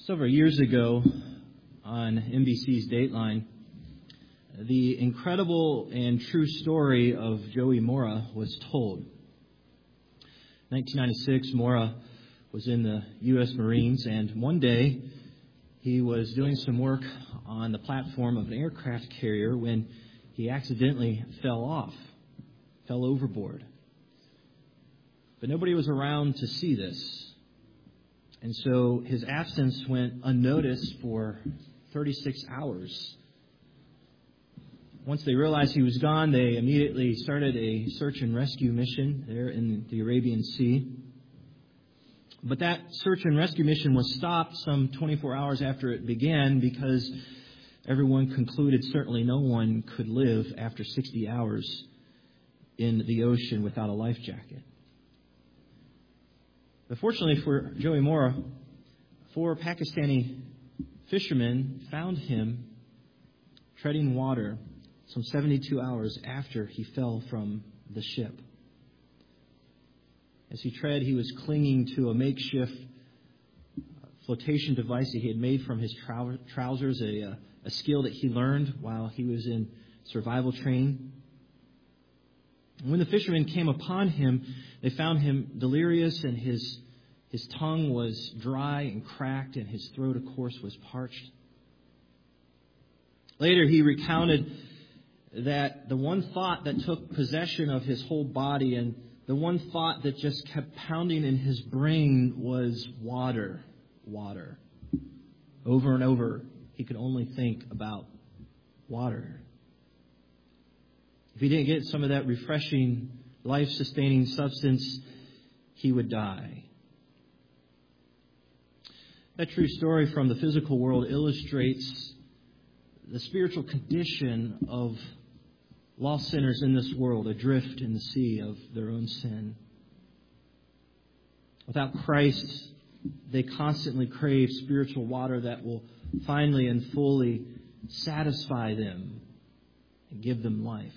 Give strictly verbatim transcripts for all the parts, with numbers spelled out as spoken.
Several years ago on N B C's Dateline, the incredible and true story of Joey Mora was told. In nineteen ninety-six, Mora was in the U S Marines, and one day he was doing some work on the platform of an aircraft carrier when he accidentally fell off, fell overboard. But nobody was around to see this. And so his absence went unnoticed for thirty-six hours. Once they realized he was gone, they immediately started a search and rescue mission there in the Arabian Sea. But that search and rescue mission was stopped some twenty-four hours after it began because everyone concluded certainly no one could live after sixty hours in the ocean without a life jacket. But fortunately for Joey Mora, four Pakistani fishermen found him treading water some seventy-two hours after he fell from the ship. As he tread, he was clinging to a makeshift flotation device that he had made from his trou- trousers, a, a skill that he learned while he was in survival training. And when the fishermen came upon him, they found him delirious, and his his tongue was dry and cracked, and his throat, of course, was parched. Later, he recounted that the one thought that took possession of his whole body and the one thought that just kept pounding in his brain was water, water. Over and over, he could only think about water. If he didn't get some of that refreshing, life-sustaining substance, he would die. That true story from the physical world illustrates the spiritual condition of lost sinners in this world, adrift in the sea of their own sin. Without Christ, they constantly crave spiritual water that will finally and fully satisfy them and give them life.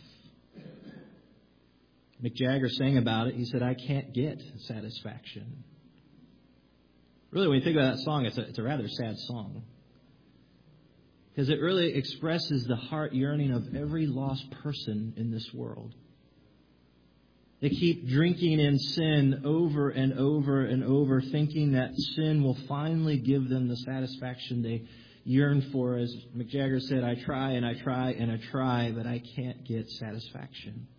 Mick Jagger sang about it. He said, "I can't get satisfaction." Really, when you think about that song, it's a, it's a rather sad song. Because it really expresses the heart yearning of every lost person in this world. They keep drinking in sin over and over and over, thinking that sin will finally give them the satisfaction they yearn for. As Mick Jagger said, "I try and I try and I try, but I can't get satisfaction."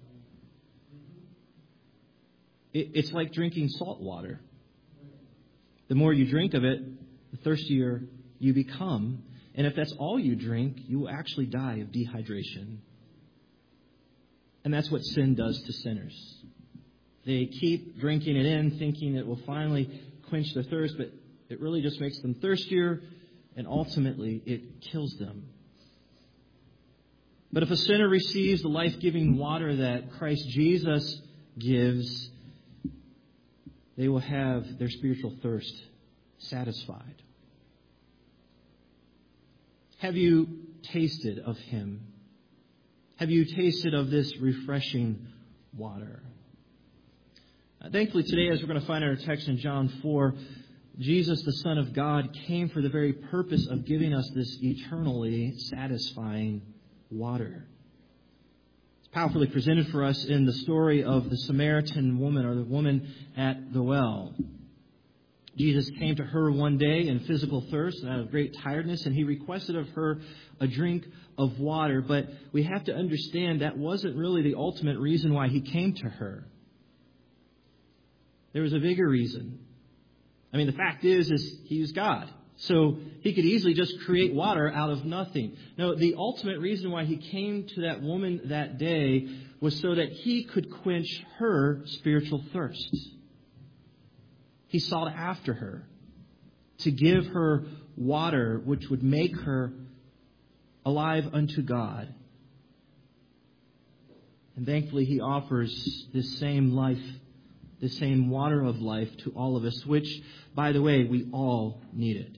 It, it's like drinking salt water. The more you drink of it, the thirstier you become. And if that's all you drink, you will actually die of dehydration. And that's what sin does to sinners. They keep drinking it in, thinking it will finally quench their thirst, but it really just makes them thirstier, and ultimately it kills them. But if a sinner receives the life-giving water that Christ Jesus gives, they will have their spiritual thirst satisfied. Have you tasted of Him? Have you tasted of this refreshing water? Uh, thankfully, today, as we're going to find in our text in John four, Jesus, the Son of God, came for the very purpose of giving us this eternally satisfying water. It's powerfully presented for us in the story of the Samaritan woman, or the woman at the well. Jesus came to her one day in physical thirst and out of great tiredness, and He requested of her a drink of water. But we have to understand that wasn't really the ultimate reason why He came to her. There was a bigger reason. I mean, the fact is, is He was God. So He could easily just create water out of nothing. No, the ultimate reason why He came to that woman that day was so that He could quench her spiritual thirst. He sought after her to give her water which would make her alive unto God. And thankfully, He offers this same life, this same water of life to all of us, which, by the way, we all need it.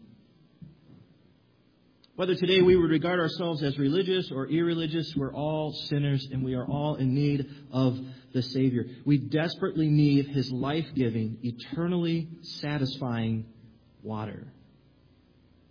Whether today we would regard ourselves as religious or irreligious, we're all sinners and we are all in need of the Savior. We desperately need His life-giving, eternally satisfying water.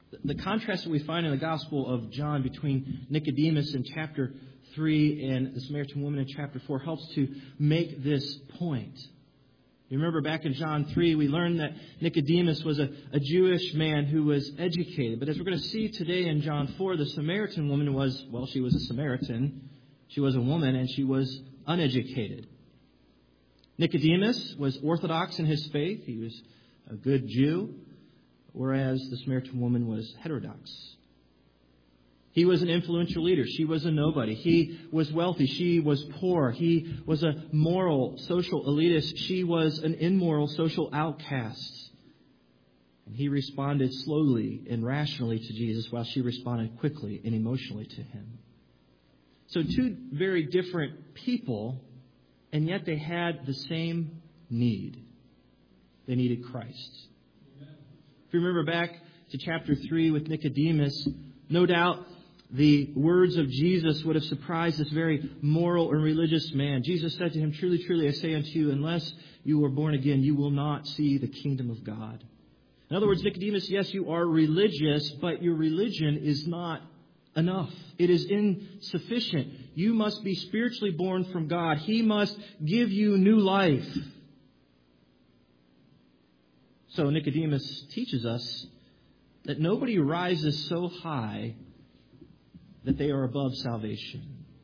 The contrast that we find in the Gospel of John between Nicodemus in chapter three and the Samaritan woman in chapter four helps to make this point. You remember back in John three, we learned that Nicodemus was a, a Jewish man who was educated. But as we're going to see today in John four, the Samaritan woman was, well, she was a Samaritan. She was a woman and she was uneducated. Nicodemus was orthodox in his faith. He was a good Jew, whereas the Samaritan woman was heterodox. He was an influential leader. She was a nobody. He was wealthy. She was poor. He was a moral, social elitist. She was an immoral, social outcast. And he responded slowly and rationally to Jesus, while she responded quickly and emotionally to him. So two very different people, and yet they had the same need. They needed Christ. If you remember back to chapter three with Nicodemus, no doubt the words of Jesus would have surprised this very moral and religious man. Jesus said to him, "Truly, truly, I say unto you, unless you are born again, you will not see the kingdom of God." In other words, Nicodemus, yes, you are religious, but your religion is not enough. It is insufficient. You must be spiritually born from God. He must give you new life. So Nicodemus teaches us that nobody rises so high that they are above salvation.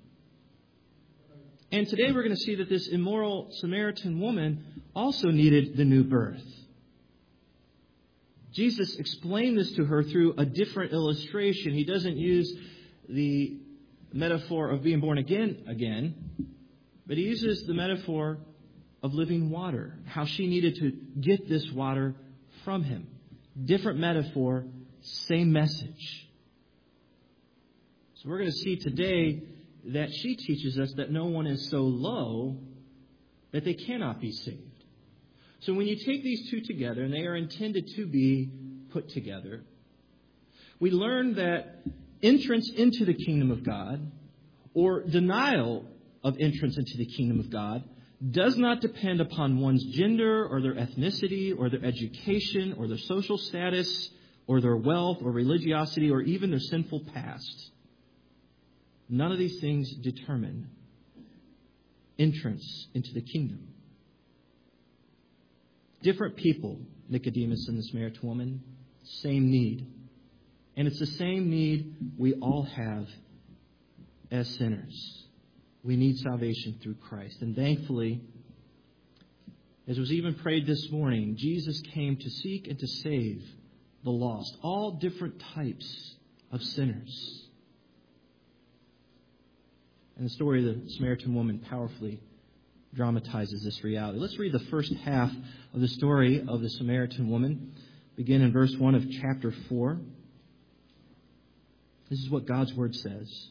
And today we're going to see that this immoral Samaritan woman also needed the new birth. Jesus explained this to her through a different illustration. He doesn't use the metaphor of being born again again, but he uses the metaphor of living water, how she needed to get this water from him. Different metaphor, same message. So we're going to see today that she teaches us that no one is so low that they cannot be saved. So when you take these two together, and they are intended to be put together, we learn that entrance into the kingdom of God, or denial of entrance into the kingdom of God, does not depend upon one's gender or their ethnicity or their education or their social status or their wealth or religiosity or even their sinful past. None of these things determine entrance into the kingdom. Different people, Nicodemus and the Samaritan woman, same need. And it's the same need we all have as sinners. We need salvation through Christ. And thankfully, as was even prayed this morning, Jesus came to seek and to save the lost, all different types of sinners. And the story of the Samaritan woman powerfully dramatizes this reality. Let's read the first half of the story of the Samaritan woman. Begin in verse one of chapter four. This is what God's Word says.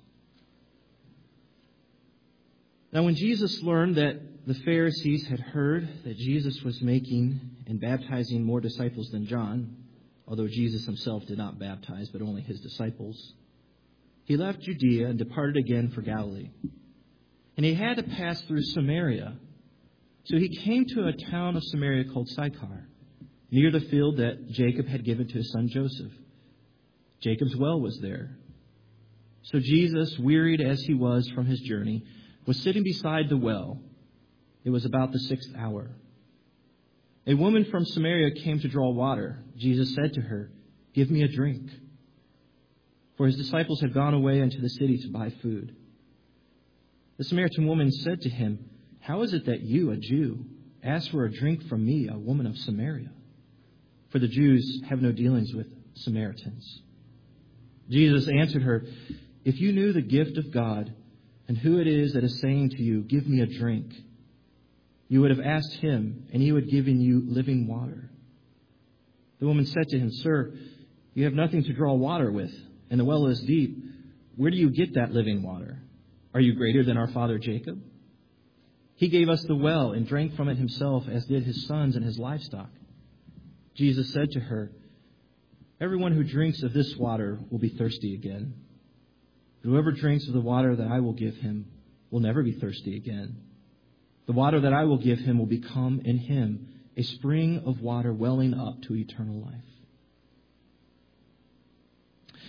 Now when Jesus learned that the Pharisees had heard that Jesus was making and baptizing more disciples than John, although Jesus himself did not baptize, but only his disciples, he left Judea and departed again for Galilee. And he had to pass through Samaria. So he came to a town of Samaria called Sychar, near the field that Jacob had given to his son Joseph. Jacob's well was there. So Jesus, wearied as he was from his journey, was sitting beside the well. It was about the sixth hour. A woman from Samaria came to draw water. Jesus said to her, "Give me a drink." For his disciples had gone away into the city to buy food. The Samaritan woman said to him, "How is it that you, a Jew, ask for a drink from me, a woman of Samaria?" For the Jews have no dealings with Samaritans. Jesus answered her, "If you knew the gift of God and who it is that is saying to you, 'Give me a drink,' you would have asked him, and he would have given you living water." The woman said to him, "Sir, you have nothing to draw water with, and the well is deep. Where do you get that living water? Are you greater than our father Jacob? He gave us the well and drank from it himself, as did his sons and his livestock." Jesus said to her, "Everyone who drinks of this water will be thirsty again. But whoever drinks of the water that I will give him will never be thirsty again. The water that I will give him will become in him a spring of water welling up to eternal life."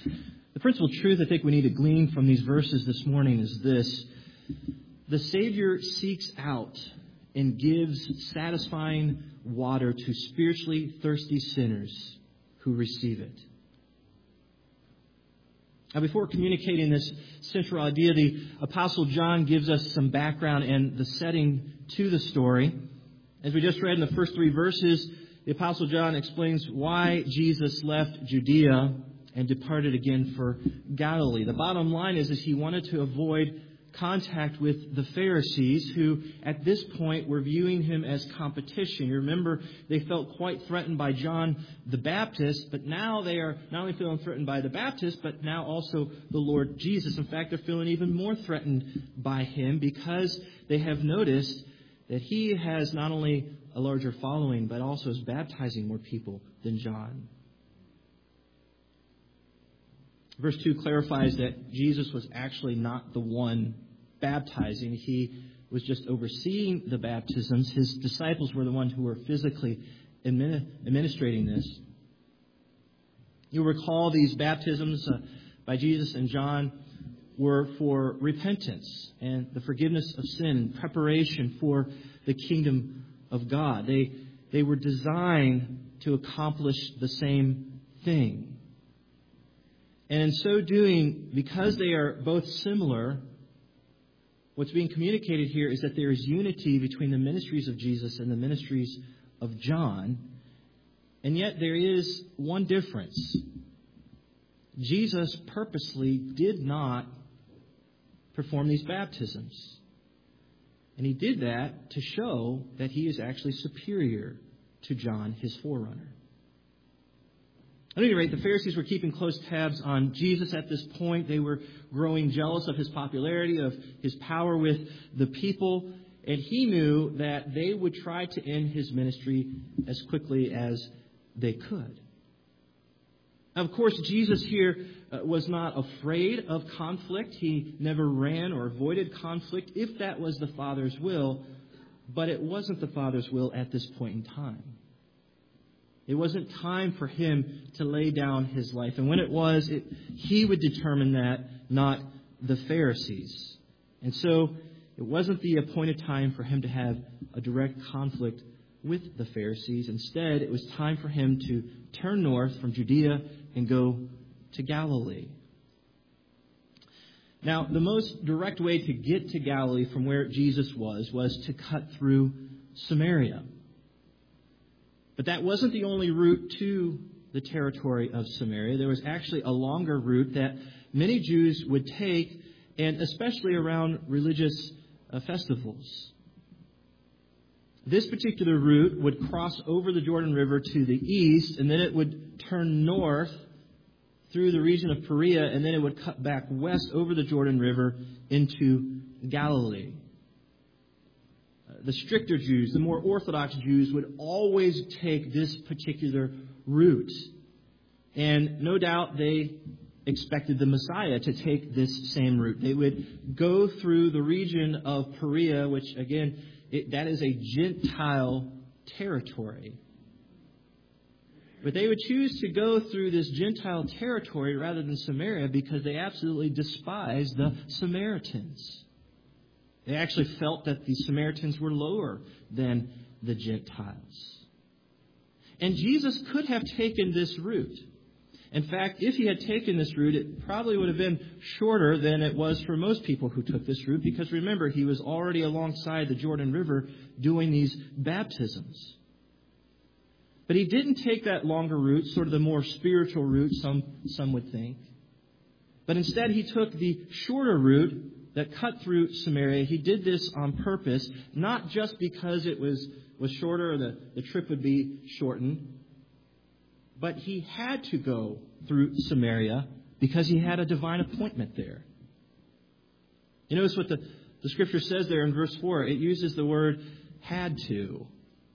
The principal truth I think we need to glean from these verses this morning is this. The Savior seeks out and gives satisfying water to spiritually thirsty sinners who receive it. Now, before communicating this central idea, the Apostle John gives us some background and the setting to the story. As we just read in the first three verses, the Apostle John explains why Jesus left Judea and departed again for Galilee. The bottom line is, is he wanted to avoid contact with the Pharisees, who at this point were viewing him as competition. You remember, they felt quite threatened by John the Baptist, but now they are not only feeling threatened by the Baptist, but now also the Lord Jesus. In fact, they're feeling even more threatened by him because they have noticed that he has not only a larger following, but also is baptizing more people than John. Verse two clarifies that Jesus was actually not the one baptizing. He was just overseeing the baptisms. His disciples were the ones who were physically administrating this. You'll recall these baptisms uh, by Jesus and John were for repentance and the forgiveness of sin and preparation for the kingdom of God. They, they were designed to accomplish the same thing. And in so doing, because they are both similar, what's being communicated here is that there is unity between the ministries of Jesus and the ministries of John. And yet there is one difference. Jesus purposely did not perform these baptisms. And he did that to show that he is actually superior to John, his forerunner. At any rate, the Pharisees were keeping close tabs on Jesus at this point. They were growing jealous of his popularity, of his power with the people. And he knew that they would try to end his ministry as quickly as they could. Now, of course, Jesus here uh, was not afraid of conflict. He never ran or avoided conflict if that was the Father's will. But it wasn't the Father's will at this point in time. It wasn't time for him to lay down his life. And when it was, it, he would determine that, not the Pharisees. And so it wasn't the appointed time for him to have a direct conflict with the Pharisees. Instead, it was time for him to turn north from Judea and go to Galilee. Now, the most direct way to get to Galilee from where Jesus was was to cut through Samaria. But that wasn't the only route to the territory of Samaria. There was actually a longer route that many Jews would take, and especially around religious uh, festivals. This particular route would cross over the Jordan River to the east, and then it would turn north through the region of Perea, and then it would cut back west over the Jordan River into Galilee. The stricter Jews, the more Orthodox Jews, would always take this particular route. And no doubt they expected the Messiah to take this same route. They would go through the region of Perea, which, again, it, that is a Gentile territory. But they would choose to go through this Gentile territory rather than Samaria because they absolutely despised the Samaritans. They actually felt that the Samaritans were lower than the Gentiles. And Jesus could have taken this route. In fact, if he had taken this route, it probably would have been shorter than it was for most people who took this route, because remember, he was already alongside the Jordan River doing these baptisms. But he didn't take that longer route, sort of the more spiritual route, some, some would think. But instead, he took the shorter route that cut through Samaria. He did this on purpose, not just because it was, was shorter or the, the trip would be shortened, but he had to go through Samaria because he had a divine appointment there. You notice what the, the Scripture says there in verse four. It uses the word had to.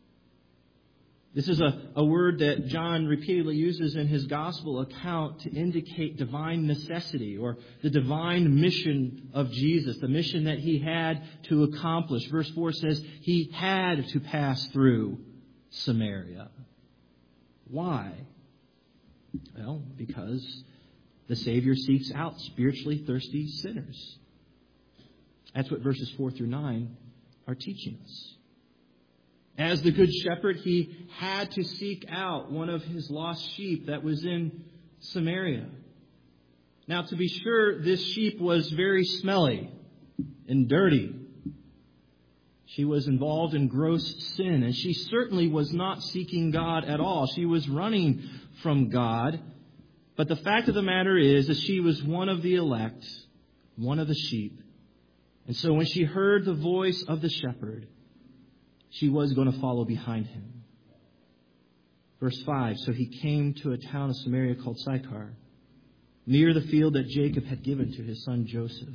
This is a, a word that John repeatedly uses in his gospel account to indicate divine necessity or the divine mission of Jesus, the mission that he had to accomplish. Verse four says he had to pass through Samaria. Why? Well, because The Savior seeks out spiritually thirsty sinners. That's what verses four through nine are teaching us. As the Good Shepherd, he had to seek out one of his lost sheep that was in Samaria. Now, to be sure, this sheep was very smelly and dirty. She was involved in gross sin, and she certainly was not seeking God at all. She was running from God. But the fact of the matter is that she was one of the elect, one of the sheep. And so when she heard the voice of the shepherd, she was going to follow behind him. Verse five, so he came to a town of Samaria called Sychar, near the field that Jacob had given to his son Joseph.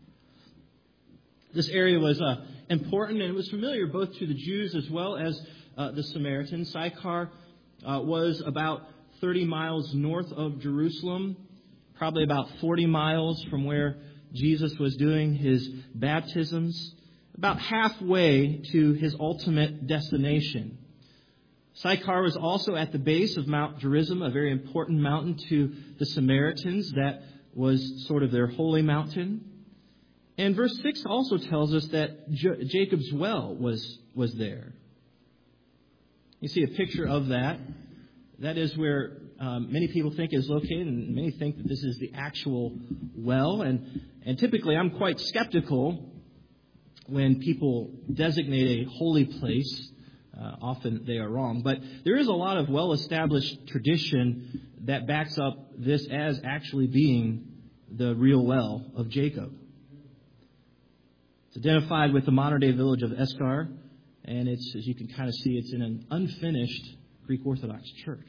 This area was uh, important, and it was familiar both to the Jews as well as uh, the Samaritans. Sychar uh, was about thirty miles north of Jerusalem, probably about forty miles from where Jesus was doing his baptisms, about halfway to his ultimate destination. Sychar was also at the base of Mount Gerizim, a very important mountain to the Samaritans. That was sort of their holy mountain. And verse six also tells us that J- Jacob's well was, was there. You see a picture of that. That is where um, many people think it is located, and many think that this is the actual well. And, and typically I'm quite skeptical when people designate a holy place. Uh, often they are wrong. But there is a lot of well-established tradition that backs up this as actually being the real well of Jacob. It's identified with the modern-day village of Eskar, and it's, as you can kind of see, it's in an unfinished Greek Orthodox church.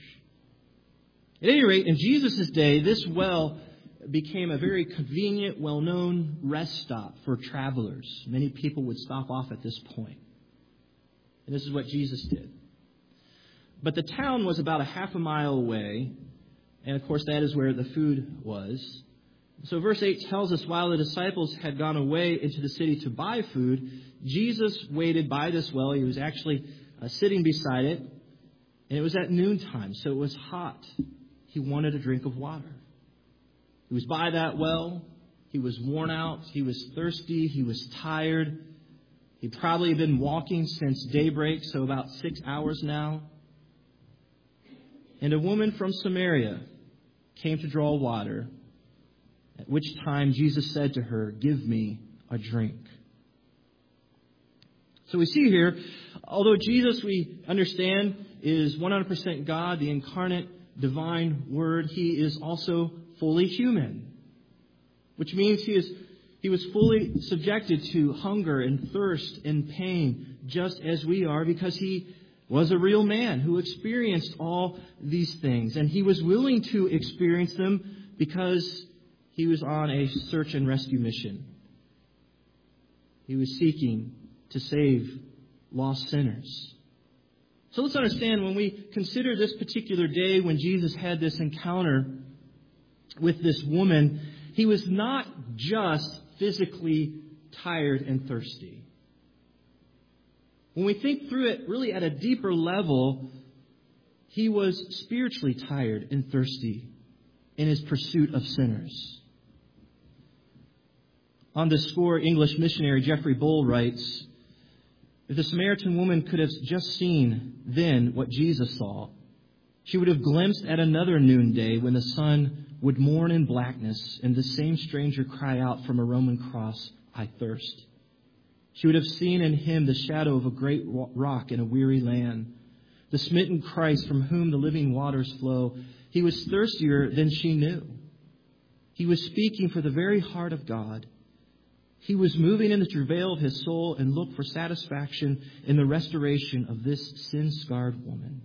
At any rate, in Jesus' day, this well became a very convenient, well-known rest stop for travelers. Many people would stop off at this point. And this is what Jesus did. But the town was about a half a mile away, and of course that is where the food was. So verse eight tells us, while the disciples had gone away into the city to buy food, Jesus waited by this well. He was actually uh, sitting beside it. And it was at noontime, so it was hot. He wanted a drink of water. He was by that well. He was worn out. He was thirsty. He was tired. He'd probably been walking since daybreak, so about six hours now. And a woman from Samaria came to draw water, at which time Jesus said to her, "Give me a drink." So we see here, although Jesus, we understand, is one hundred percent God, the incarnate divine Word, he is also fully human, which means he is he was fully subjected to hunger and thirst and pain, just as we are, because he was a real man who experienced all these things. And he was willing to experience them because he was on a search and rescue mission. He was seeking to save lost sinners. So let's understand, when we consider this particular day when Jesus had this encounter with this woman, he was not just physically tired and thirsty. When we think through it really at a deeper level, he was spiritually tired and thirsty in his pursuit of sinners. On this score, English missionary Geoffrey Bull writes, "If the Samaritan woman could have just seen then what Jesus saw, she would have glimpsed at another noonday when the sun would mourn in blackness and the same stranger cry out from a Roman cross, 'I thirst.' She would have seen in him the shadow of a great rock in a weary land, the smitten Christ from whom the living waters flow. He was thirstier than she knew. He was speaking for the very heart of God. He was moving in the travail of his soul and looked for satisfaction in the restoration of this sin-scarred woman."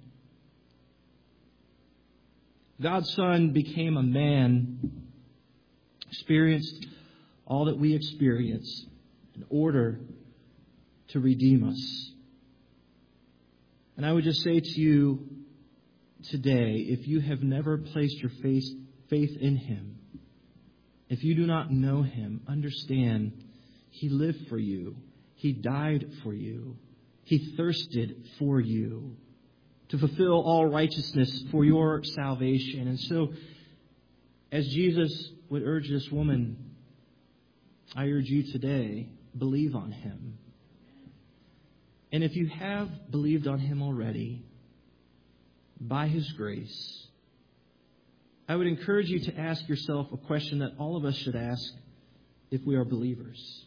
God's Son became a man, experienced all that we experience in order to redeem us. And I would just say to you today, if you have never placed your faith, faith in him, if you do not know him, understand he lived for you. He died for you. He thirsted for you to fulfill all righteousness for your salvation. And so, As Jesus would urge this woman, I urge you today, believe on Him. And if you have believed on Him already, by His grace, I would encourage you to ask yourself a question that all of us should ask if we are believers.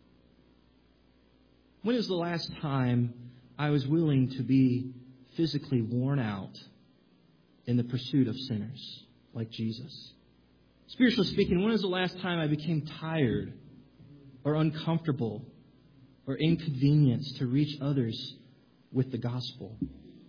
When is the last time I was willing to be physically worn out in the pursuit of sinners like Jesus? Spiritually speaking, when is the last time I became tired or uncomfortable or inconvenienced to reach others with the gospel?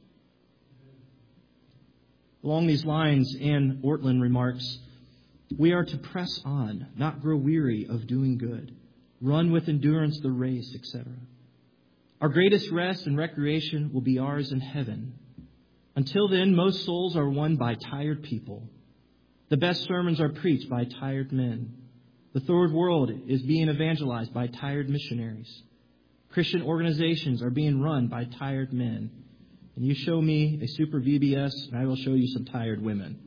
Along these lines, Ann Ortland remarks, we are to press on, not grow weary of doing good, run with endurance the race, et cetera. Our greatest rest and recreation will be ours in heaven. Until then, most souls are won by tired people. The best sermons are preached by tired men. The third world is being evangelized by tired missionaries. Christian organizations are being run by tired men. And you show me a super V B S, and I will show you some tired women.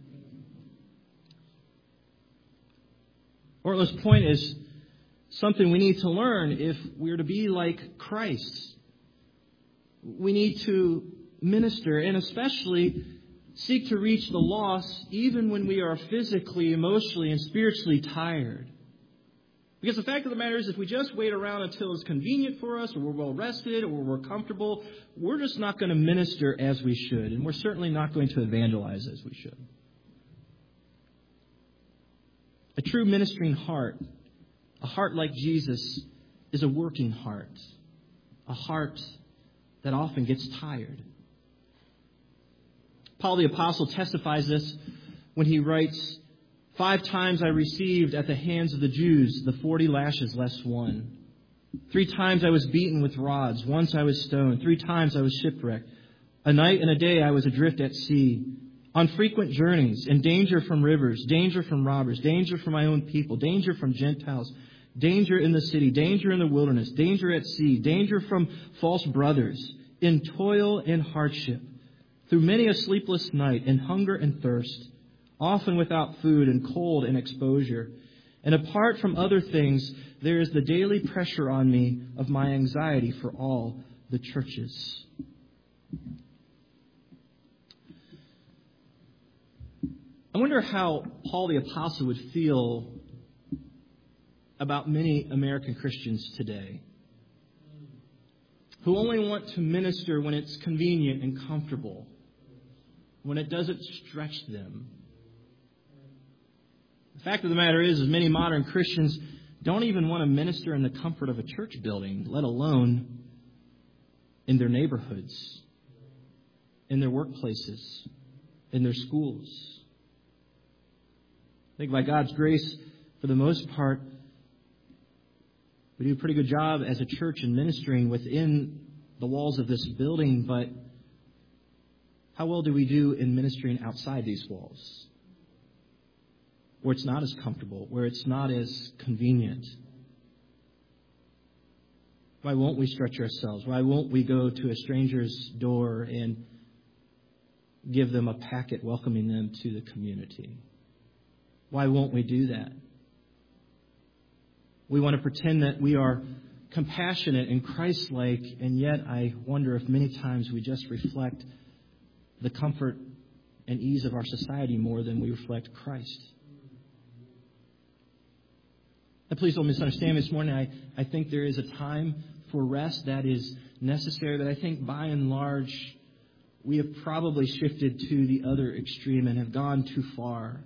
Ortland's point is something we need to learn if we're to be like Christ. We need to minister and especially seek to reach the lost even when we are physically, emotionally, and spiritually tired. Because the fact of the matter is, if we just wait around until it's convenient for us, or we're well rested, or we're comfortable, we're just not going to minister as we should. And we're certainly not going to evangelize as we should. A true ministering heart, a heart like Jesus, is a working heart. A heart that often gets tired. Paul the Apostle testifies this when he writes, Five times I received at the hands of the Jews the forty lashes less one. Three times I was beaten with rods. Once I was stoned. Three times I was shipwrecked. A night and a day I was adrift at sea. On frequent journeys, in danger from rivers, danger from robbers, danger from my own people, danger from Gentiles, danger in the city, danger in the wilderness, danger at sea, danger from false brothers, in toil and hardship, through many a sleepless night, in hunger and thirst, often without food and cold and exposure. And apart from other things, there is the daily pressure on me of my anxiety for all the churches. I wonder how Paul the Apostle would feel about many American Christians today who only want to minister when it's convenient and comfortable, when it doesn't stretch them. The fact of the matter is, is many modern Christians don't even want to minister in the comfort of a church building, let alone in their neighborhoods, in their workplaces, in their schools. I think by God's grace, for the most part, we do a pretty good job as a church in ministering within the walls of this building, but how well do we do in ministering outside these walls? Where it's not as comfortable, where it's not as convenient. Why won't we stretch ourselves? Why won't we go to a stranger's door and give them a packet welcoming them to the community? Why won't we do that? We want to pretend that we are compassionate and Christ-like, and yet I wonder if many times we just reflect the comfort and ease of our society more than we reflect Christ. And please don't misunderstand me this morning. I, I think there is a time for rest that is necessary, but I think by and large we have probably shifted to the other extreme and have gone too far.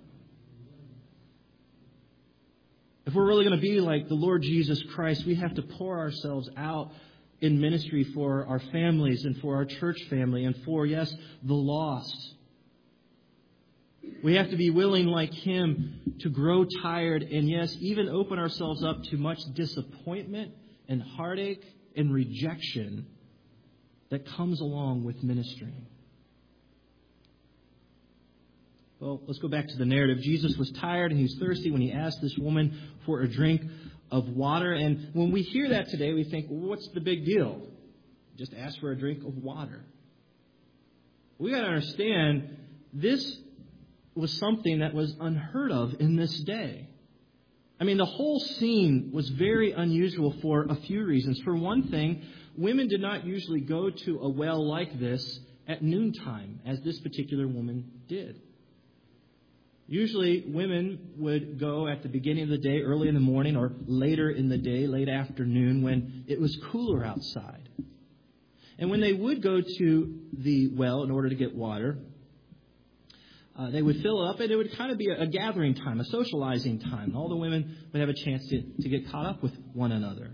If we're really going to be like the Lord Jesus Christ, we have to pour ourselves out in ministry for our families and for our church family and for, yes, the lost. We have to be willing, like Him, to grow tired and, yes, even open ourselves up to much disappointment and heartache and rejection that comes along with ministering. Well, let's go back to the narrative. Jesus was tired and he was thirsty when he asked this woman for a drink of water. And when we hear that today, we think, well, what's the big deal? Just ask for a drink of water. We got to understand this was something that was unheard of in this day. I mean, the whole scene was very unusual for a few reasons. For one thing, women did not usually go to a well like this at noontime, as this particular woman did. Usually, women would go at the beginning of the day, early in the morning, or later in the day, late afternoon, when it was cooler outside. And when they would go to the well in order to get water, Uh, they would fill up, and it would kind of be a, a gathering time, a socializing time. All the women would have a chance to, to get caught up with one another.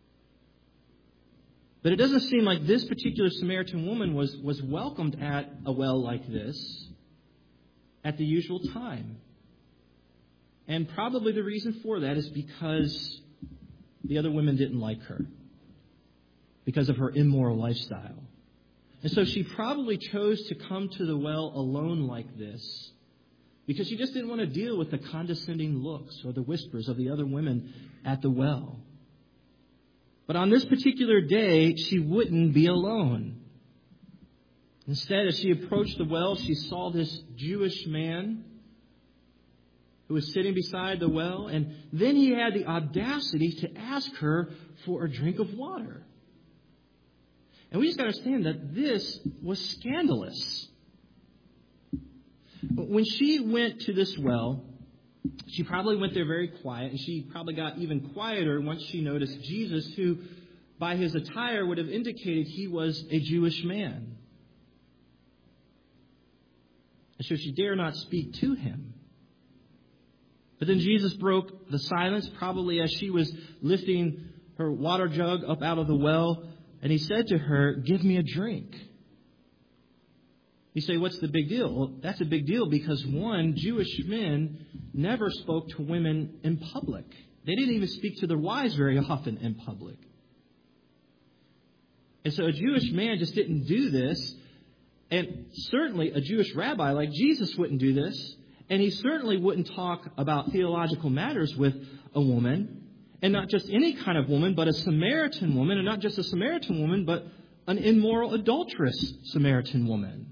But it doesn't seem like this particular Samaritan woman was, was welcomed at a well like this at the usual time. And probably the reason for that is because the other women didn't like her, because of her immoral lifestyle. And so she probably chose to come to the well alone like this because she just didn't want to deal with the condescending looks or the whispers of the other women at the well. But on this particular day, she wouldn't be alone. Instead, as she approached the well, she saw this Jewish man who was sitting beside the well, and then he had the audacity to ask her for a drink of water. And we just got to understand that this was scandalous. When she went to this well, she probably went there very quiet, and she probably got even quieter once she noticed Jesus, who, by his attire, would have indicated he was a Jewish man. And so she dare not speak to him. But then Jesus broke the silence, probably as she was lifting her water jug up out of the well, and he said to her, "Give me a drink." You say, what's the big deal? Well, that's a big deal because, one, Jewish men never spoke to women in public. They didn't even speak to their wives very often in public. And so a Jewish man just didn't do this. And certainly a Jewish rabbi like Jesus wouldn't do this. And he certainly wouldn't talk about theological matters with a woman. And not just any kind of woman, but a Samaritan woman. And not just a Samaritan woman, but an immoral, adulterous Samaritan woman.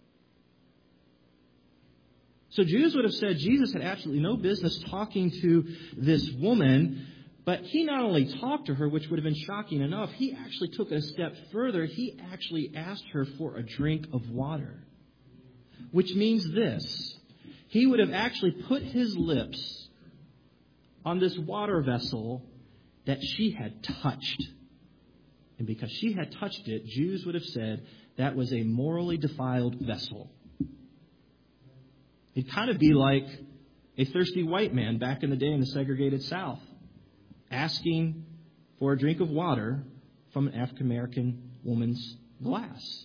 So Jews would have said Jesus had absolutely no business talking to this woman. But he not only talked to her, which would have been shocking enough, he actually took it a step further. He actually asked her for a drink of water. Which means this. He would have actually put his lips on this water vessel that she had touched. And because she had touched it, Jews would have said that was a morally defiled vessel. It'd kind of be like a thirsty white man back in the day in the segregated South asking for a drink of water from an African-American woman's glass.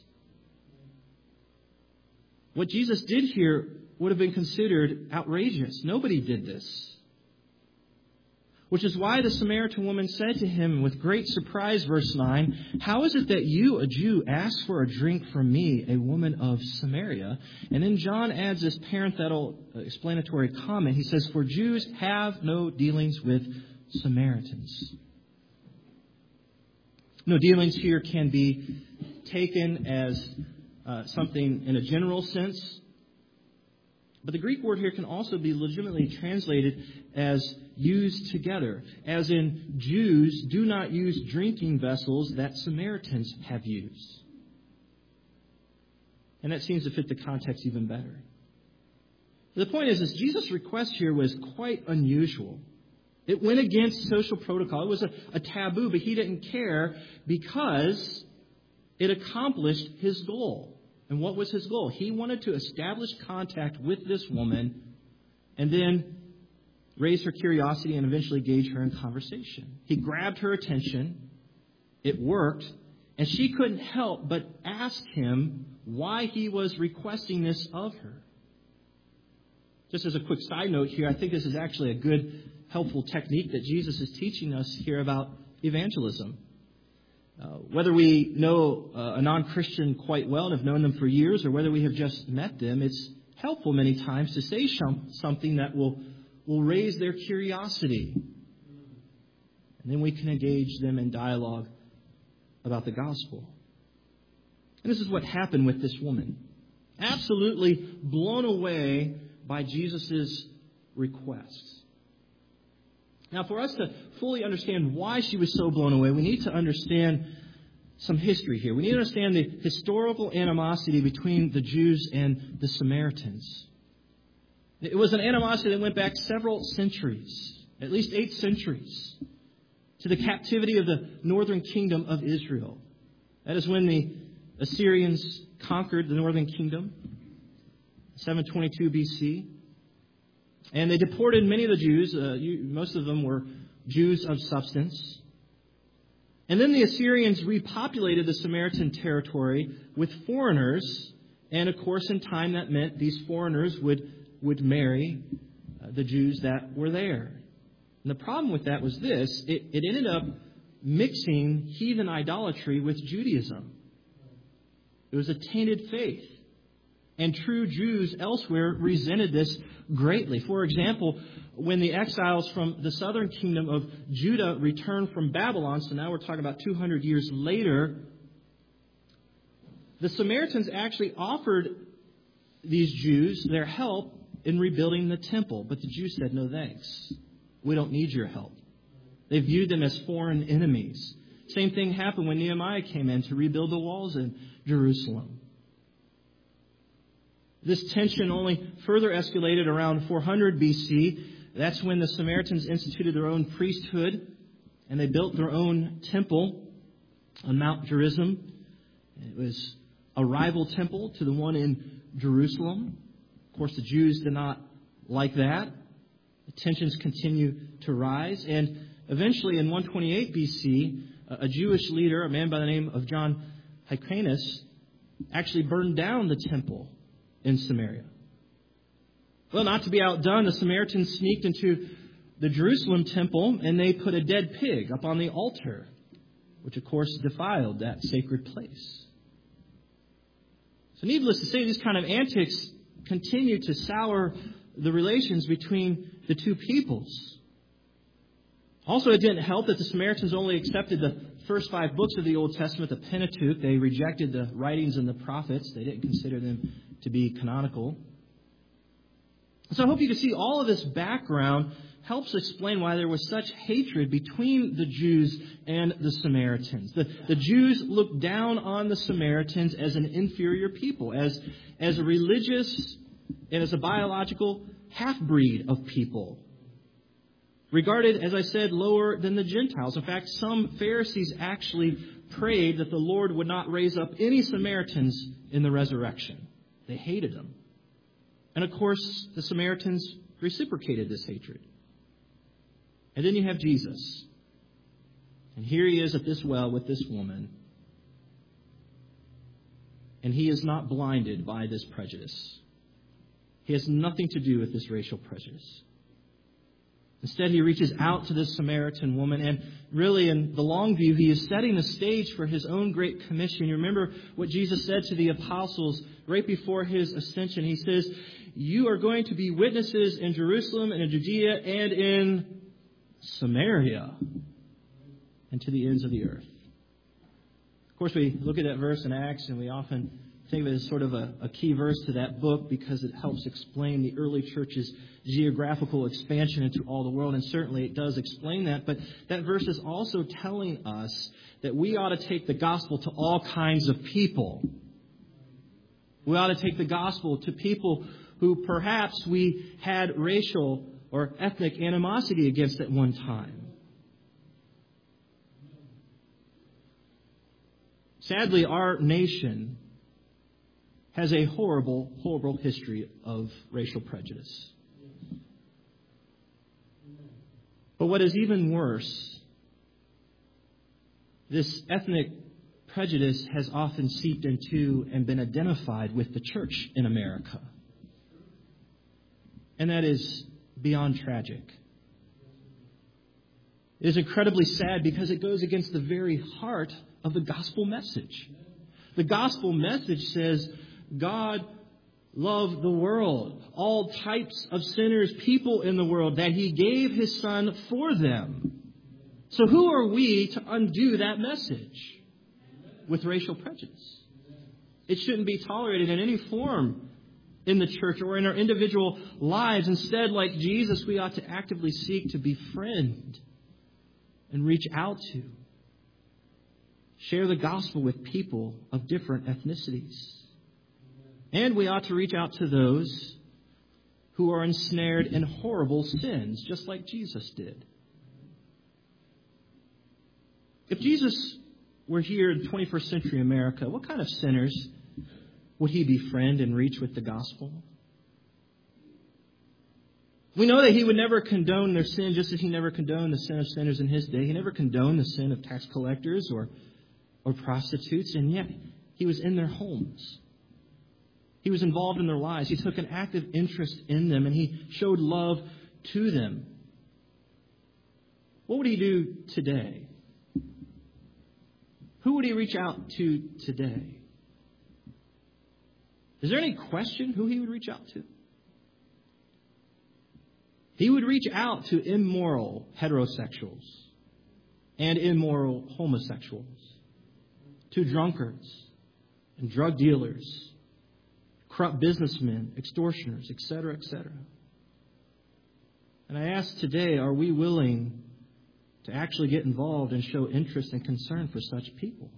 What Jesus did here would have been considered outrageous. Nobody did this. Which is why the Samaritan woman said to him with great surprise, verse nine, "How is it that you, a Jew, ask for a drink from me, a woman of Samaria?" And then John adds this parenthetical explanatory comment. He says, "For Jews have no dealings with Samaritans." No dealings here can be taken as uh, something in a general sense. But the Greek word here can also be legitimately translated as used together. As in, Jews do not use drinking vessels that Samaritans have used. And that seems to fit the context even better. The point is, is Jesus' request here was quite unusual. It went against social protocol. It was a, a taboo, but he didn't care because it accomplished his goal. And what was his goal? He wanted to establish contact with this woman and then raise her curiosity and eventually engage her in conversation. He grabbed her attention. It worked. And she couldn't help but ask him why he was requesting this of her. Just as a quick side note here, I think this is actually a good, helpful technique that Jesus is teaching us here about evangelism. Uh, whether we know uh, a non-Christian quite well and have known them for years, or whether we have just met them, it's helpful many times to say sh- something that will, will raise their curiosity. And then we can engage them in dialogue about the gospel. And this is what happened with this woman. Absolutely blown away by Jesus' request. Now, for us to fully understand why she was so blown away, we need to understand some history here. We need to understand the historical animosity between the Jews and the Samaritans. It was an animosity that went back several centuries, at least eight centuries, to the captivity of the northern kingdom of Israel. That is when the Assyrians conquered the northern kingdom, seven twenty-two B C. And they deported many of the Jews. Uh, you, most of them were Jews of substance. And then the Assyrians repopulated the Samaritan territory with foreigners. And of course, in time, that meant these foreigners would, would marry uh, the Jews that were there. And the problem with that was this. It, it ended up mixing heathen idolatry with Judaism. It was a tainted faith. And true Jews elsewhere resented this greatly. For example, when the exiles from the southern kingdom of Judah returned from Babylon, so now we're talking about two hundred years later, the Samaritans actually offered these Jews their help in rebuilding the temple. But the Jews said, no thanks. We don't need your help. They viewed them as foreign enemies. Same thing happened when Nehemiah came in to rebuild the walls in Jerusalem. This tension only further escalated around four hundred B C. That's when the Samaritans instituted their own priesthood, and they built their own temple on Mount Gerizim. It was a rival temple to the one in Jerusalem. Of course, the Jews did not like that. The tensions continue to rise, and eventually in one twenty-eight B C, a Jewish leader, a man by the name of John Hyrcanus, actually burned down the temple in Samaria. Well, not to be outdone, the Samaritans sneaked into the Jerusalem temple and they put a dead pig up on the altar, which of course defiled that sacred place. So needless to say, these kind of antics continue to sour the relations between the two peoples. Also, it didn't help that the Samaritans only accepted the first five books of the Old Testament, the Pentateuch. They rejected the writings and the prophets. They didn't consider them to be canonical. So I hope you can see all of this background helps explain why there was such hatred between the Jews and the Samaritans. The, the Jews looked down on the Samaritans as an inferior people, as, as a religious and as a biological half-breed of people. Regarded, as I said, lower than the Gentiles. In fact, some Pharisees actually prayed that the Lord would not raise up any Samaritans in the resurrection. They hated them. And of course, the Samaritans reciprocated this hatred. And then you have Jesus. And here he is at this well with this woman. And he is not blinded by this prejudice. He has nothing to do with this racial prejudice. Instead, he reaches out to this Samaritan woman, and really in the long view, he is setting the stage for his own great commission. You remember what Jesus said to the apostles right before his ascension. He says, you are going to be witnesses in Jerusalem and in Judea and in Samaria and to the ends of the earth. Of course, we look at that verse in Acts, and we often think of it as sort of a, a key verse to that book because it helps explain the early church's geographical expansion into all the world. And certainly it does explain that. But that verse is also telling us that we ought to take the gospel to all kinds of people. We ought to take the gospel to people who perhaps we had racial or ethnic animosity against at one time. Sadly, our nation has a horrible, horrible history of racial prejudice. But what is even worse, this ethnic prejudice has often seeped into and been identified with the church in America. And that is beyond tragic. It is incredibly sad because it goes against the very heart of the gospel message. The gospel message says, God loved the world, all types of sinners, people in the world, that he gave his Son for them. So who are we to undo that message with racial prejudice? It shouldn't be tolerated in any form in the church or in our individual lives. Instead, like Jesus, we ought to actively seek to befriend and reach out to. Share the gospel with people of different ethnicities. And we ought to reach out to those who are ensnared in horrible sins, just like Jesus did. If Jesus were here in twenty-first century America, what kind of sinners would he befriend and reach with the gospel? We know that he would never condone their sin, just as he never condoned the sin of sinners in his day. He never condoned the sin of tax collectors or, or prostitutes, and yet he was in their homes. He was involved in their lives. He took an active interest in them, and he showed love to them. What would he do today? Who would he reach out to today? Is there any question who he would reach out to? He would reach out to immoral heterosexuals and immoral homosexuals, to drunkards and drug dealers, corrupt businessmen, extortioners, et cetera, et cetera. And I ask today, are we willing to actually get involved and show interest and concern for such people?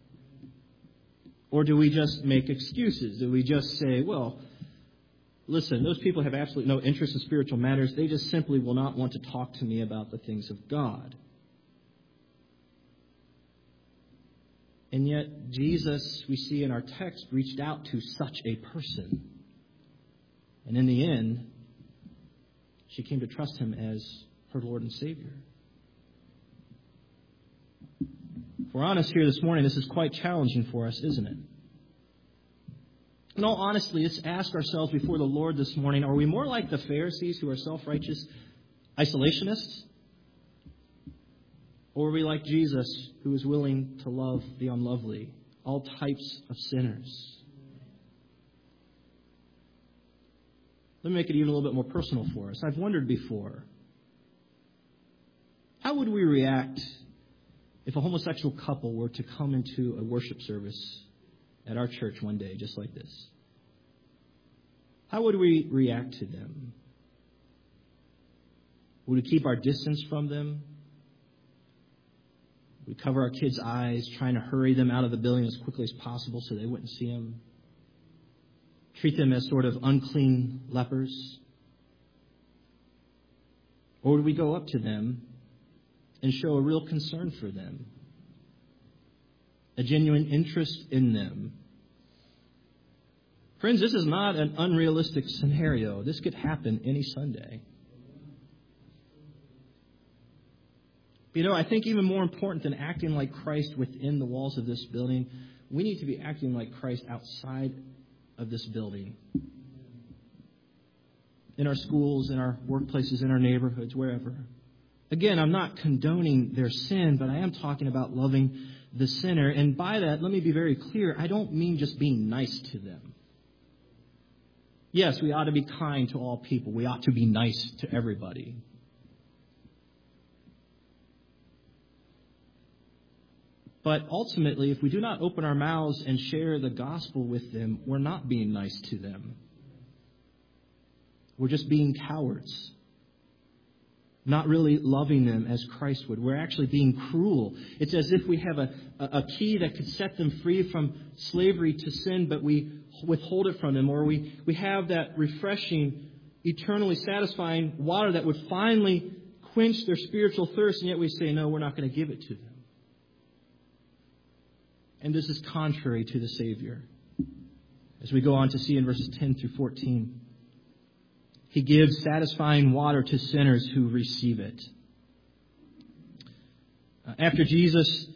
Or do we just make excuses? Do we just say, well, listen, those people have absolutely no interest in spiritual matters. They just simply will not want to talk to me about the things of God. And yet, Jesus, we see in our text, reached out to such a person. And in the end, she came to trust him as her Lord and Savior. If we're honest here this morning, this is quite challenging for us, isn't it? In all honesty, let's ask ourselves before the Lord this morning, are we more like the Pharisees who are self-righteous isolationists? Or are we like Jesus, who is willing to love the unlovely, all types of sinners? Let me make it even a little bit more personal for us. I've wondered before, how would we react if a homosexual couple were to come into a worship service at our church one day, just like this? How would we react to them? Would we keep our distance from them? Would we cover our kids' eyes, trying to hurry them out of the building as quickly as possible so they wouldn't see them? Treat them as sort of unclean lepers? Or would we go up to them and show a real concern for them, a genuine interest in them? Friends, this is not an unrealistic scenario. This could happen any Sunday. You know, I think even more important than acting like Christ within the walls of this building, we need to be acting like Christ outside of this building. In our schools, in our workplaces, in our neighborhoods, wherever. Again, I'm not condoning their sin, but I am talking about loving the sinner. And by that, let me be very clear, I don't mean just being nice to them. Yes, we ought to be kind to all people. We ought to be nice to everybody. But ultimately, if we do not open our mouths and share the gospel with them, we're not being nice to them. We're just being cowards. Not really loving them as Christ would. We're actually being cruel. It's as if we have a, a key that could set them free from slavery to sin, but we withhold it from them. Or we, we have that refreshing, eternally satisfying water that would finally quench their spiritual thirst, and yet we say, no, we're not going to give it to them. And this is contrary to the Savior. As we go on to see in verses ten through fourteen. He gives satisfying water to sinners who receive it. After Jesus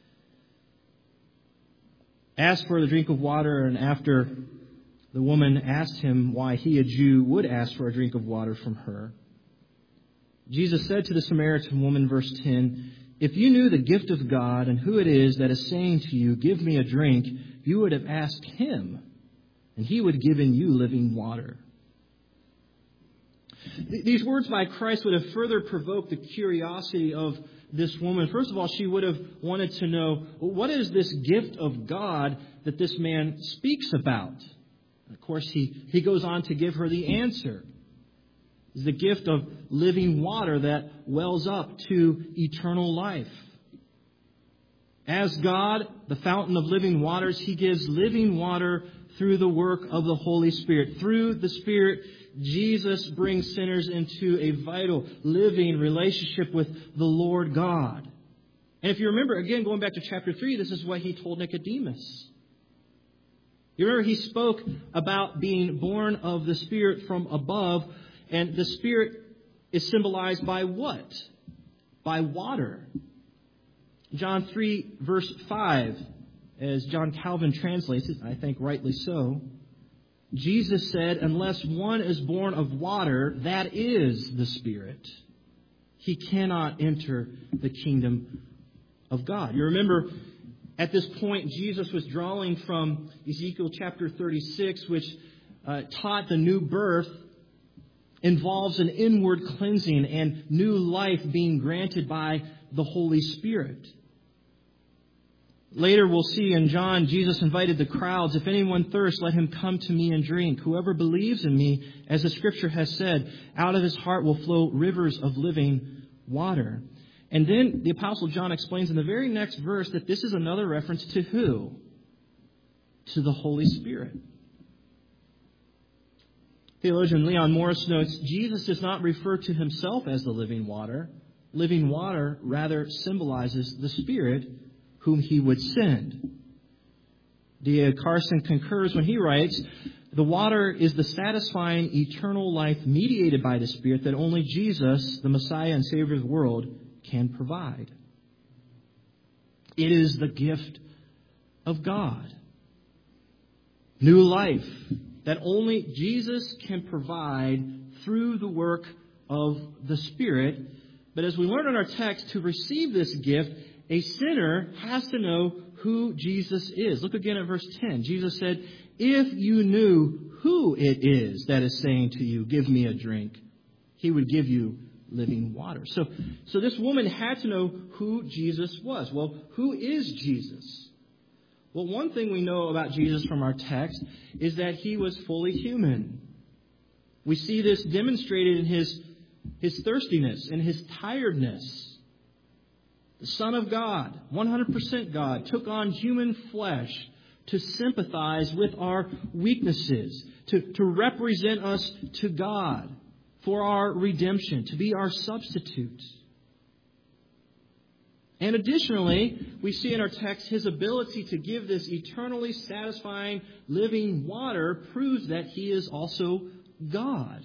asked for the drink of water, and after the woman asked him why he, a Jew, would ask for a drink of water from her, Jesus said to the Samaritan woman, verse ten, "If you knew the gift of God and who it is that is saying to you, 'Give me a drink,' you would have asked him, and he would have given you living water." These words by Christ would have further provoked the curiosity of this woman. First of all, she would have wanted to know, well, what is this gift of God that this man speaks about? Of course, he, he goes on to give her the answer. It's the gift of living water that wells up to eternal life. As God, the fountain of living waters, He gives living water through the work of the Holy Spirit. Through the Spirit, Jesus brings sinners into a vital, living relationship with the Lord God. And if you remember, again, going back to chapter three, this is what He told Nicodemus. You remember He spoke about being born of the Spirit from above, and the Spirit is symbolized by what? By water. John three, verse five, as John Calvin translates it, I think rightly so, Jesus said, unless one is born of water, that is the Spirit, he cannot enter the kingdom of God. You remember, at this point, Jesus was drawing from Ezekiel chapter thirty-six, which uh, taught the new birth involves an inward cleansing and new life being granted by the Holy Spirit. Later we'll see in John, Jesus invited the crowds, if anyone thirsts, let him come to me and drink. Whoever believes in me, as the Scripture has said, out of his heart will flow rivers of living water. And then the Apostle John explains in the very next verse that this is another reference to who? To the Holy Spirit. Theologian Leon Morris notes, Jesus does not refer to himself as the living water. Living water rather symbolizes the Spirit whom he would send. D A Carson concurs when he writes, the water is the satisfying eternal life mediated by the Spirit that only Jesus, the Messiah and Savior of the world, can provide. It is the gift of God. New life that only Jesus can provide through the work of the Spirit. But as we learn in our text, to receive this gift, a sinner has to know who Jesus is. Look again at verse ten. Jesus said, if you knew who it is that is saying to you, give me a drink, he would give you living water. So, so this woman had to know who Jesus was. Well, who is Jesus? Well, one thing we know about Jesus from our text is that he was fully human. We see this demonstrated in his, his thirstiness and his tiredness. The Son of God, one hundred percent God, took on human flesh to sympathize with our weaknesses, to, to represent us to God for our redemption, to be our substitute. And additionally, we see in our text his ability to give this eternally satisfying living water proves that he is also God.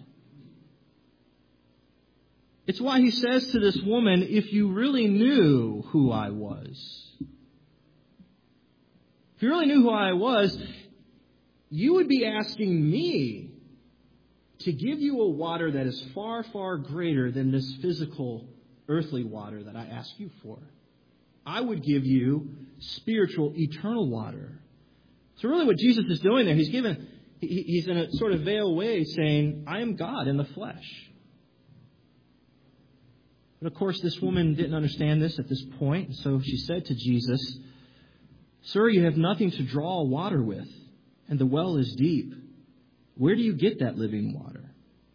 It's why he says to this woman, if you really knew who I was, if you really knew who I was, you would be asking me to give you a water that is far, far greater than this physical, earthly water that I ask you for. I would give you spiritual, eternal water. So really what Jesus is doing there, he's given, he's in a sort of veiled way saying, I am God in the flesh. But of course, this woman didn't understand this at this point. So she said to Jesus, Sir, you have nothing to draw water with, and the well is deep. Where do you get that living water?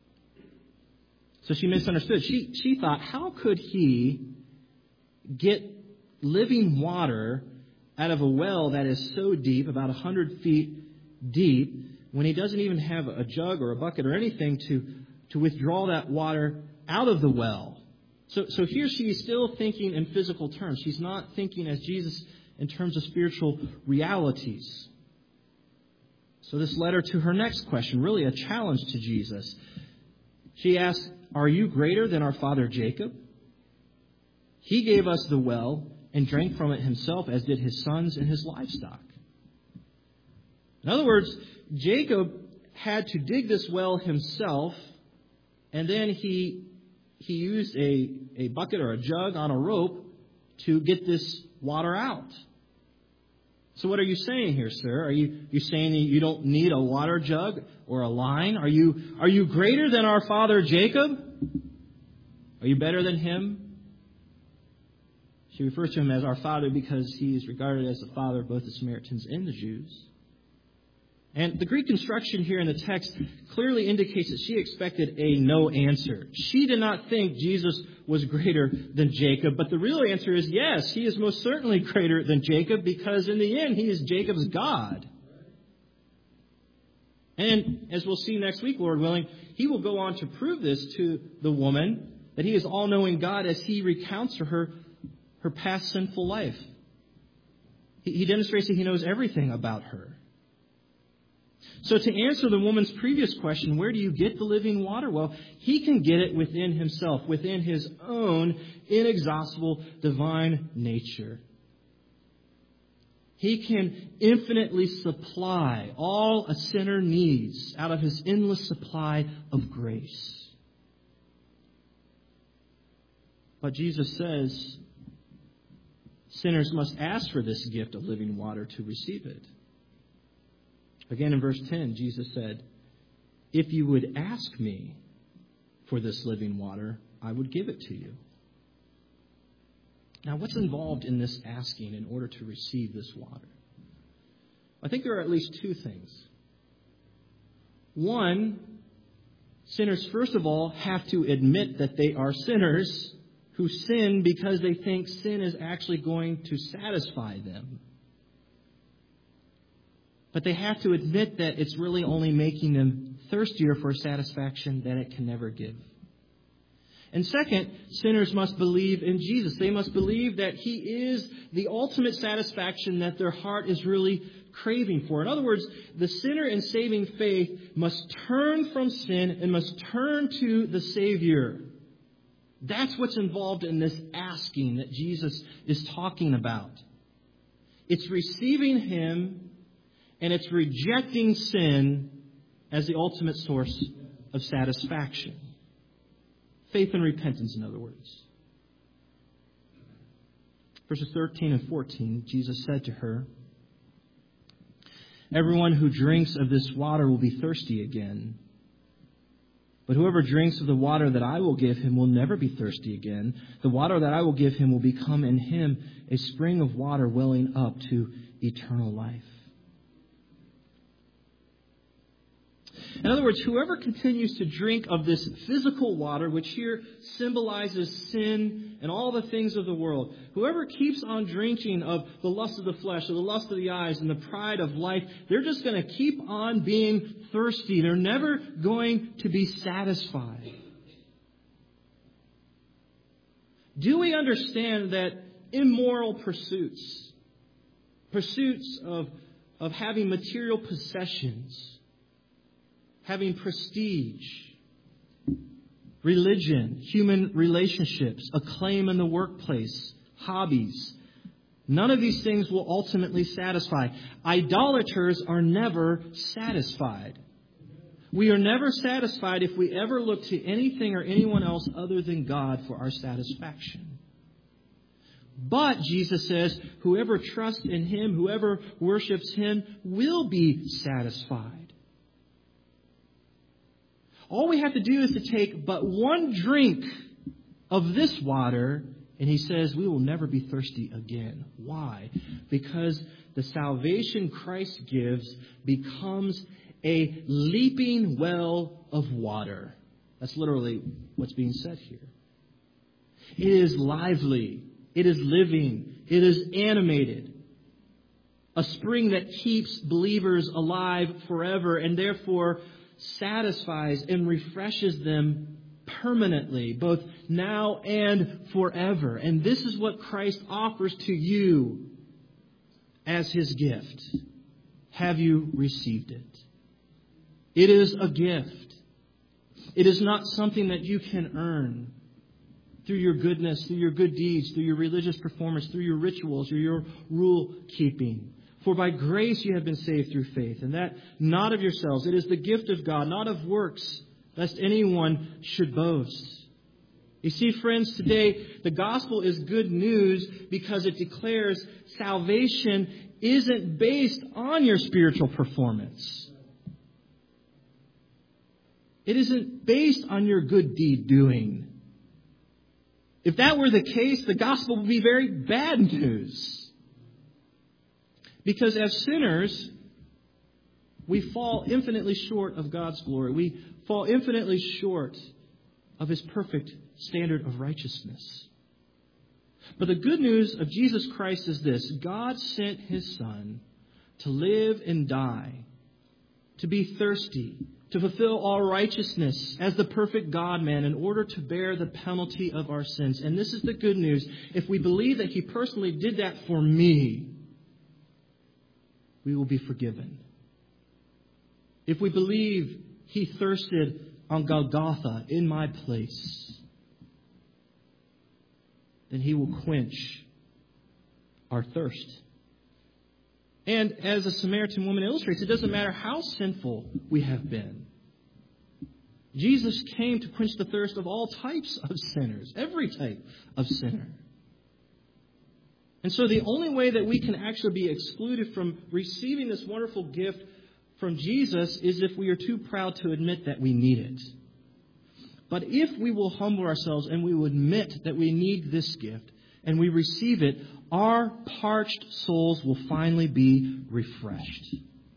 So she misunderstood. She, she thought, how could he get living water out of a well that is so deep, about one hundred feet deep, when he doesn't even have a jug or a bucket or anything to, to withdraw that water out of the well? So, so here she is still thinking in physical terms. She's not thinking as Jesus in terms of spiritual realities. So this led her to her next question, really a challenge to Jesus. She asked, are you greater than our father Jacob? He gave us the well and drank from it himself, as did his sons and his livestock. In other words, Jacob had to dig this well himself, and then he he used a, a bucket or a jug on a rope to get this water out. So what are you saying here, sir? Are you, you saying that you don't need a water jug or a line? Are you, are you greater than our father Jacob? Are you better than him? She refers to him as our father because he is regarded as the father of both the Samaritans and the Jews. And the Greek construction here in the text clearly indicates that she expected a no answer. She did not think Jesus was greater than Jacob, but the real answer is yes, he is most certainly greater than Jacob, because in the end, he is Jacob's God. And as we'll see next week, Lord willing, he will go on to prove this to the woman, that he is all-knowing God as he recounts to her her past sinful life. He, he demonstrates that he knows everything about her. So to answer the woman's previous question, where do you get the living water? Well, he can get it within himself, within his own inexhaustible divine nature. He can infinitely supply all a sinner needs out of his endless supply of grace. But Jesus says sinners must ask for this gift of living water to receive it. Again, in verse ten, Jesus said, "If you would ask me for this living water, I would give it to you." Now, what's involved in this asking in order to receive this water? I think there are at least two things. One, sinners, first of all, have to admit that they are sinners who sin because they think sin is actually going to satisfy them. But they have to admit that it's really only making them thirstier for a satisfaction that it can never give. And second, sinners must believe in Jesus. They must believe that he is the ultimate satisfaction that their heart is really craving for. In other words, the sinner in saving faith must turn from sin and must turn to the Savior. That's what's involved in this asking that Jesus is talking about. It's receiving him, and it's rejecting sin as the ultimate source of satisfaction. Faith and repentance, in other words. Verses thirteen and fourteen, Jesus said to her, "Everyone who drinks of this water will be thirsty again. But whoever drinks of the water that I will give him will never be thirsty again. The water that I will give him will become in him a spring of water welling up to eternal life." In other words, whoever continues to drink of this physical water, which here symbolizes sin and all the things of the world, whoever keeps on drinking of the lust of the flesh, or the lust of the eyes, and the pride of life, they're just going to keep on being thirsty. They're never going to be satisfied. Do we understand that immoral pursuits, pursuits of, of having material possessions, having prestige, religion, human relationships, acclaim in the workplace, hobbies, none of these things will ultimately satisfy. Idolaters are never satisfied. We are never satisfied if we ever look to anything or anyone else other than God for our satisfaction. But, Jesus says, whoever trusts in him, whoever worships him, will be satisfied. All we have to do is to take but one drink of this water, and he says we will never be thirsty again. Why? Because the salvation Christ gives becomes a leaping well of water. That's literally what's being said here. It is lively. It is living. It is animated. A spring that keeps believers alive forever, and therefore satisfies and refreshes them permanently, both now and forever. And this is what Christ offers to you as his gift. Have you received it? It is a gift. It is not something that you can earn through your goodness, through your good deeds, through your religious performance, through your rituals or your rule keeping. For by grace you have been saved through faith, and that not of yourselves. It is the gift of God, not of works, lest anyone should boast. You see, friends, today the gospel is good news because it declares salvation isn't based on your spiritual performance. It isn't based on your good deed doing. If that were the case, the gospel would be very bad news. Because as sinners, We fall infinitely short of God's glory. We fall infinitely short of His perfect standard of righteousness. But the good news of Jesus Christ is this: God sent His Son to live and die, to be thirsty, to fulfill all righteousness as the perfect God-man in order to bear the penalty of our sins. And this is the good news. If we believe that He personally did that for me, we will be forgiven. If we believe He thirsted on Golgotha in my place, then He will quench our thirst. And as the Samaritan woman illustrates, it doesn't matter how sinful we have been. Jesus came to quench the thirst of all types of sinners, every type of sinner. And so the only way that we can actually be excluded from receiving this wonderful gift from Jesus is if we are too proud to admit that we need it. But if we will humble ourselves and we will admit that we need this gift and we receive it, our parched souls will finally be refreshed.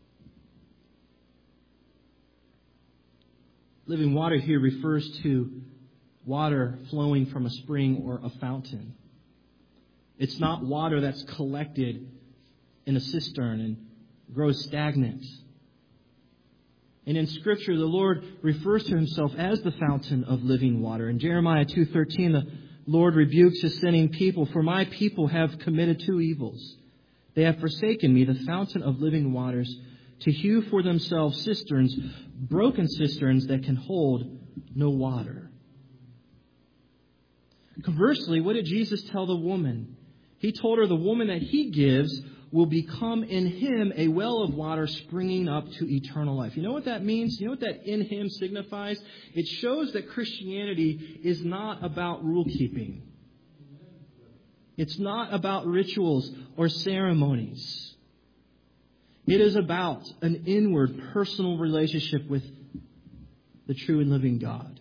Living water here refers to water flowing from a spring or a fountain. It's not water that's collected in a cistern and grows stagnant. And in Scripture, the Lord refers to Himself as the fountain of living water. In Jeremiah two thirteen, the Lord rebukes His sinning people, "For my people have committed two evils. They have forsaken me, the fountain of living waters, to hew for themselves cisterns, broken cisterns that can hold no water." Conversely, what did Jesus tell the woman? He told her the woman that He gives will become in Him a well of water springing up to eternal life. You know what that means? You know what that "in Him" signifies? It shows that Christianity is not about rule keeping. It's not about rituals or ceremonies. It is about an inward personal relationship with the true and living God.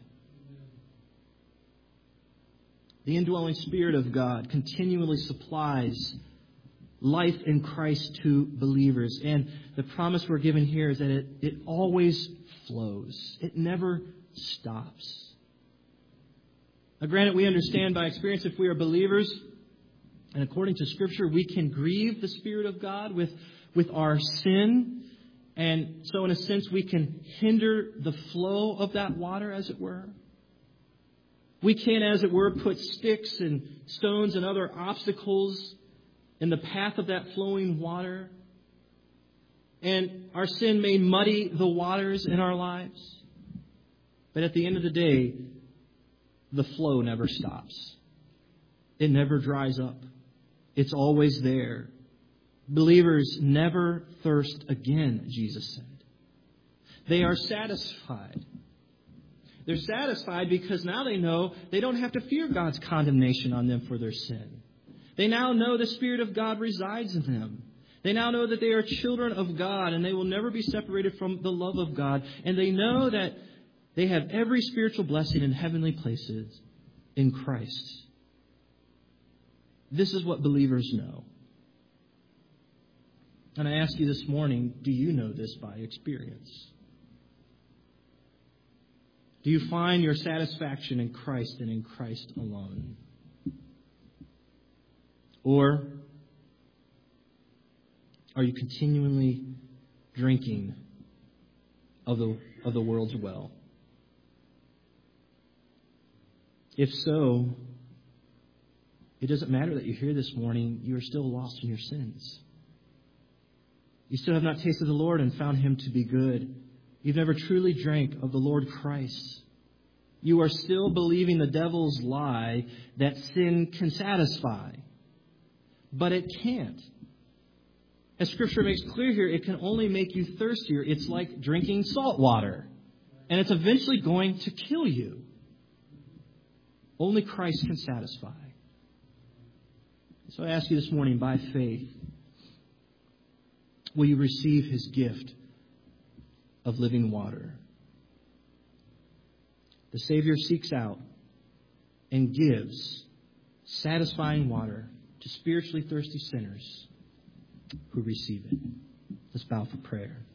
The indwelling Spirit of God continually supplies life in Christ to believers. And the promise we're given here is that it, it always flows. It never stops. Now, granted, we understand by experience if we are believers, and according to Scripture, we can grieve the Spirit of God with, with our sin. And so in a sense, we can hinder the flow of that water, as it were. We can, as it were, put sticks and stones and other obstacles in the path of that flowing water. And our sin may muddy the waters in our lives. But at the end of the day, the flow never stops. It never dries up. It's always there. Believers never thirst again, Jesus said. They are satisfied. They're satisfied because now they know they don't have to fear God's condemnation on them for their sin. They now know the Spirit of God resides in them. They now know that they are children of God and they will never be separated from the love of God. And they know that they have every spiritual blessing in heavenly places in Christ. This is what believers know. And I ask you this morning, do you know this by experience? Do you find your satisfaction in Christ and in Christ alone? Or are you continually drinking of the, of the world's well? If so, it doesn't matter that you're here this morning. You are still lost in your sins. You still have not tasted the Lord and found Him to be good. You've never truly drank of the Lord Christ. You are still believing the devil's lie that sin can satisfy. But it can't. As Scripture makes clear here, it can only make you thirstier. It's like drinking salt water. And it's eventually going to kill you. Only Christ can satisfy. So I ask you this morning, by faith, will you receive His gift of living water? The Savior seeks out and gives satisfying water to spiritually thirsty sinners who receive it. Let's bow for prayer.